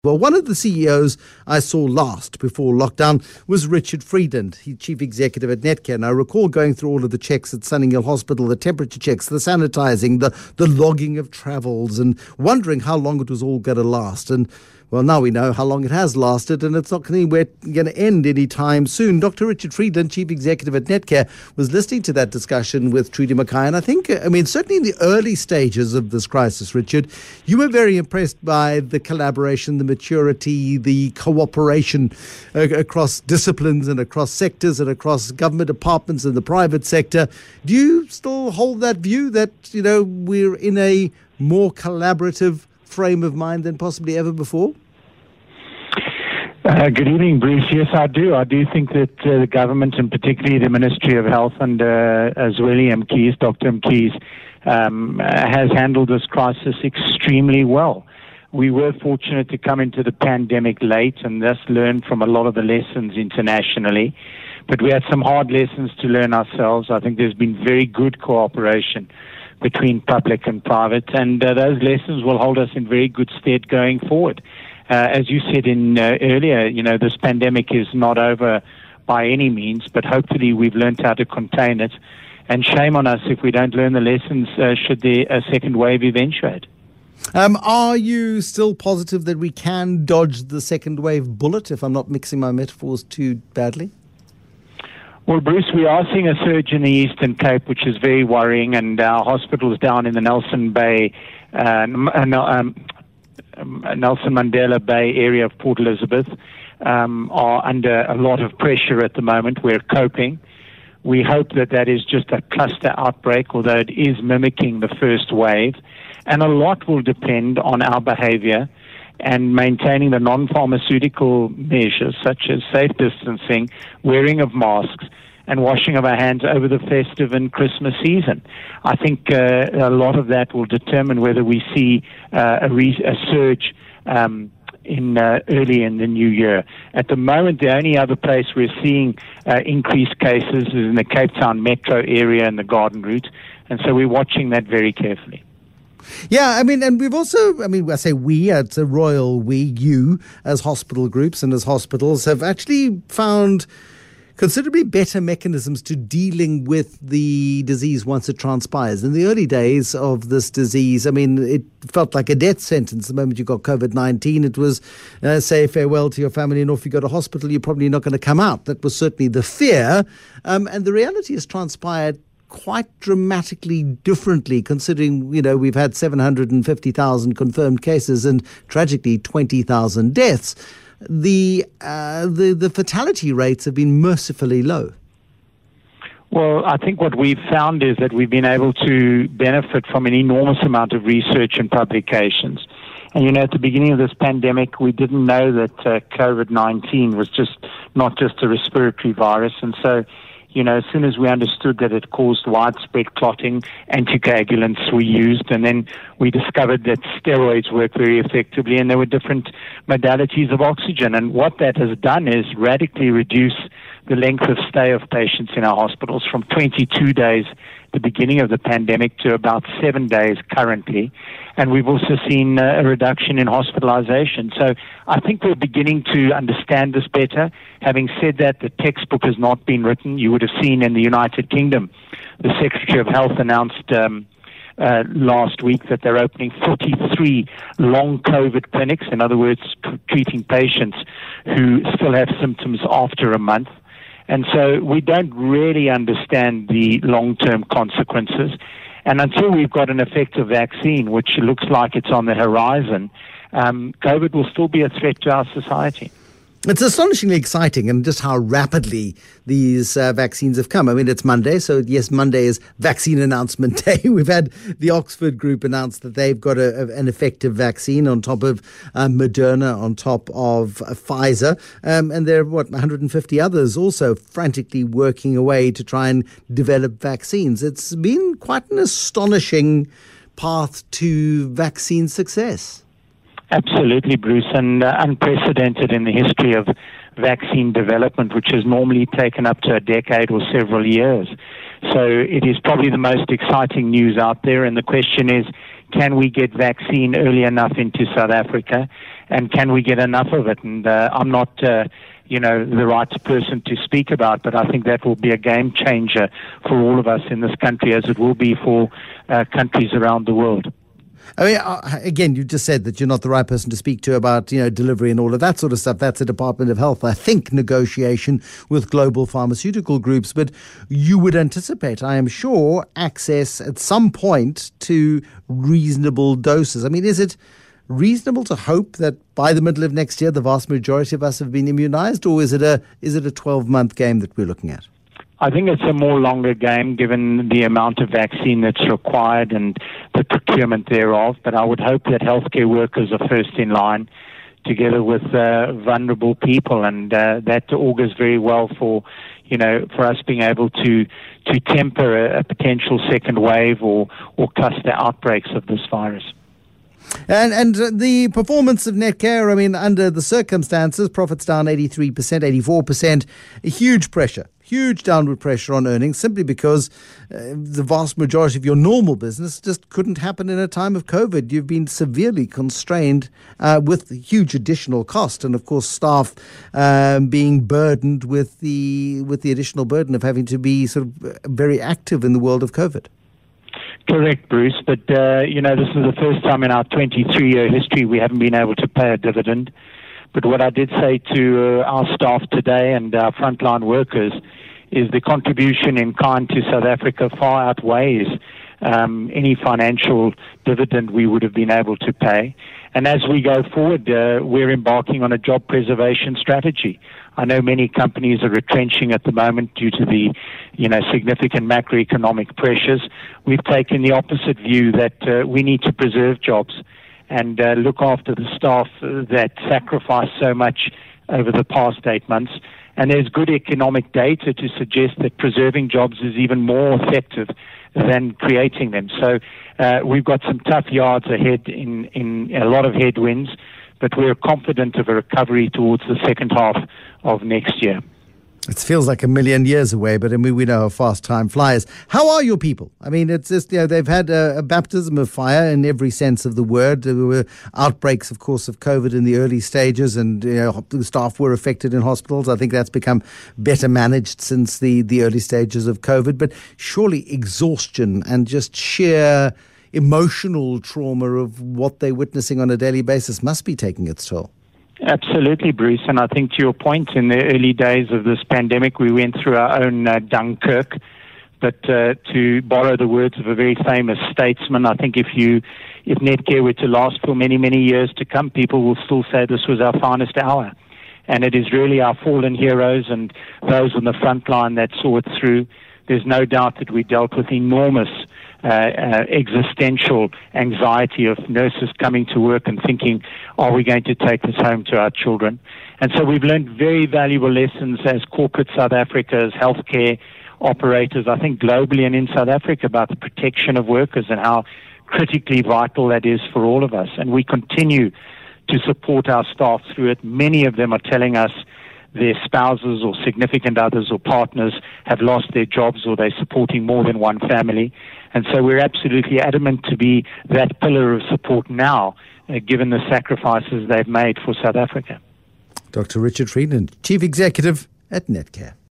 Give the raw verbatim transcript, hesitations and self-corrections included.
Well, one of the C E Os I saw last before lockdown was Richard Friedland, he's chief executive at Netcare. And I recall going through all of the checks at Sunninghill Hospital, the temperature checks, the sanitizing, the, the logging of travels, and wondering how long it was all going to last. And well, now we know how long it has lasted, and it's not going to end anytime soon. Doctor Richard Friedland, chief executive at Netcare, was listening to that discussion with Trudy Mackay. And I think, I mean, certainly in the early stages of this crisis, Richard, you were very impressed by the collaboration, the maturity, the cooperation uh, across disciplines and across sectors and across government departments and the private sector. Do you still hold that view that, you know, we're in a more collaborative frame of mind than possibly ever before? Uh, good evening, Bruce. Yes, I do. I do think that uh, the government, and particularly the Ministry of Health under uh, Zweli Mkhize, Doctor Mkhize, um, has handled this crisis extremely well. We were fortunate to come into the pandemic late and thus learn from a lot of the lessons internationally. But we had some hard lessons to learn ourselves. I think there's been very good cooperation between public and private, and uh, those lessons will hold us in very good stead going forward. Uh, as you said in uh, earlier, you know, this pandemic is not over by any means, but hopefully we've learned how to contain it. And shame on us if we don't learn the lessons uh, should the a second wave eventuate. Um, are you still positive that we can dodge the second wave bullet, if I'm not mixing my metaphors too badly? Well, Bruce, we are seeing a surge in the Eastern Cape, which is very worrying, and our hospitals down in the Nelson Bay, uh, um, Nelson Mandela Bay area of Port Elizabeth um, are under a lot of pressure at the moment. We're coping. We hope that that is just a cluster outbreak, although it is mimicking the first wave. And a lot will depend on our behavior and maintaining the non-pharmaceutical measures such as safe distancing, wearing of masks, and washing of our hands over the festive and Christmas season. I think uh, a lot of that will determine whether we see uh, a, re- a surge um, in uh, early in the new year. At the moment, the only other place we're seeing uh, increased cases is in the Cape Town metro area and the Garden Route, and so we're watching that very carefully. Yeah, I mean, and we've also, I mean, I say we, it's a royal we, you, as hospital groups and as hospitals, have actually found considerably better mechanisms to dealing with the disease once it transpires. In the early days of this disease, I mean, it felt like a death sentence. The moment you got COVID nineteen, it was uh, say farewell to your family, and off you go to hospital, you're probably not going to come out. That was certainly the fear. Um, and the reality has transpired quite dramatically differently, considering, you know, we've had seven hundred fifty thousand confirmed cases and tragically twenty thousand deaths. The, uh, the the fatality rates have been mercifully low. Well, I think what we've found is that we've been able to benefit from an enormous amount of research and publications. And, you know, at the beginning of this pandemic, we didn't know that uh, COVID nineteen was just not just a respiratory virus. And so, you know, as soon as we understood that it caused widespread clotting, anticoagulants were used, and then we discovered that steroids work very effectively, and there were different modalities of oxygen. And what that has done is radically reduce the length of stay of patients in our hospitals from twenty-two days at the beginning of the pandemic to about seven days currently. And we've also seen uh, a reduction in hospitalization. So I think we're beginning to understand this better. Having said that, the textbook has not been written. You would have seen in the United Kingdom, the Secretary of Health announced um, uh, last week that they're opening forty-three long COVID clinics, in other words, t- treating patients who still have symptoms after a month. And so we don't really understand the long-term consequences. And until we've got an effective vaccine, which looks like it's on the horizon, um, COVID will still be a threat to our society. It's astonishingly exciting, and just how rapidly these uh, vaccines have come. I mean, it's Monday, so yes, Monday is Vaccine Announcement Day. We've had the Oxford Group announce that they've got a, a, an effective vaccine on top of uh, Moderna, on top of uh, Pfizer, um, and there are, what, one hundred fifty others also frantically working away to try and develop vaccines. It's been quite an astonishing path to vaccine success. Absolutely, Bruce, and uh, unprecedented in the history of vaccine development, which has normally taken up to a decade or several years. So it is probably the most exciting news out there, and the question is, can we get vaccine early enough into South Africa? and can we get enough of it? And uh, I'm not, uh, you know, the right person to speak about, but I think that will be a game changer for all of us in this country, as it will be for uh, countries around the world. I mean, uh, again, you just said that you're not the right person to speak to about, you know, delivery and all of that sort of stuff. That's the Department of Health, I think, negotiation with global pharmaceutical groups. But you would anticipate, I am sure, access at some point to reasonable doses. I mean, is it reasonable to hope that by the middle of next year, the vast majority of us have been immunized, or is it a is it a twelve-month game that we're looking at? I think it's a more longer game given the amount of vaccine that's required and the procurement thereof. But I would hope that healthcare workers are first in line together with uh, vulnerable people, and uh, that augurs very well for, you know, for us being able to to temper a, a potential second wave or, or cluster outbreaks of this virus. And and the performance of Netcare, I mean, under the circumstances, profits down eighty-three percent, eighty-four percent, a huge pressure, huge downward pressure on earnings, simply because uh, the vast majority of your normal business just couldn't happen in a time of COVID. You've been severely constrained uh, with huge additional cost, and of course staff um, being burdened with the with the additional burden of having to be sort of very active in the world of COVID. Correct, Bruce. But, uh, you know, this is the first time in our twenty-three-year history we haven't been able to pay a dividend. But what I did say to uh, our staff today and our frontline workers is the contribution in kind to South Africa far outweighs um, any financial dividend we would have been able to pay. And as we go forward, uh, we're embarking on a job preservation strategy. I know many companies are retrenching at the moment due to the, you know, significant macroeconomic pressures. We've taken the opposite view that uh, we need to preserve jobs and uh, look after the staff uh, that sacrificed so much over the past eight months. And there's good economic data to suggest that preserving jobs is even more effective than creating them. So uh, we've got some tough yards ahead in, in a lot of headwinds, but we're confident of a recovery towards the second half of next year. It feels like a million years away, but I mean, we know how fast time flies. How are your people? I mean, it's just, you know, they've had a, a baptism of fire in every sense of the word. There were outbreaks, of course, of COVID in the early stages, and you know, the staff were affected in hospitals. I think that's become better managed since the, the early stages of COVID. But surely exhaustion and just sheer emotional trauma of what they're witnessing on a daily basis must be taking its toll. Absolutely, Bruce. And I think to your point, in the early days of this pandemic, we went through our own uh, Dunkirk. But uh, to borrow the words of a very famous statesman, I think if you, if Netcare were to last for many, many years to come, people will still say this was our finest hour. And it is really our fallen heroes and those on the front line that saw it through. There's no doubt that we dealt with enormous uh, uh, existential anxiety of nurses coming to work and thinking, are we going to take this home to our children? And so we've learned very valuable lessons as corporate South Africa, as healthcare operators, I think globally and in South Africa, about the protection of workers and how critically vital that is for all of us. And we continue to support our staff through it. Many of them are telling us their spouses or significant others or partners have lost their jobs, or they're supporting more than one family. And so we're absolutely adamant to be that pillar of support now, uh, given the sacrifices they've made for South Africa. Doctor Richard Friedland, Chief Executive at Netcare.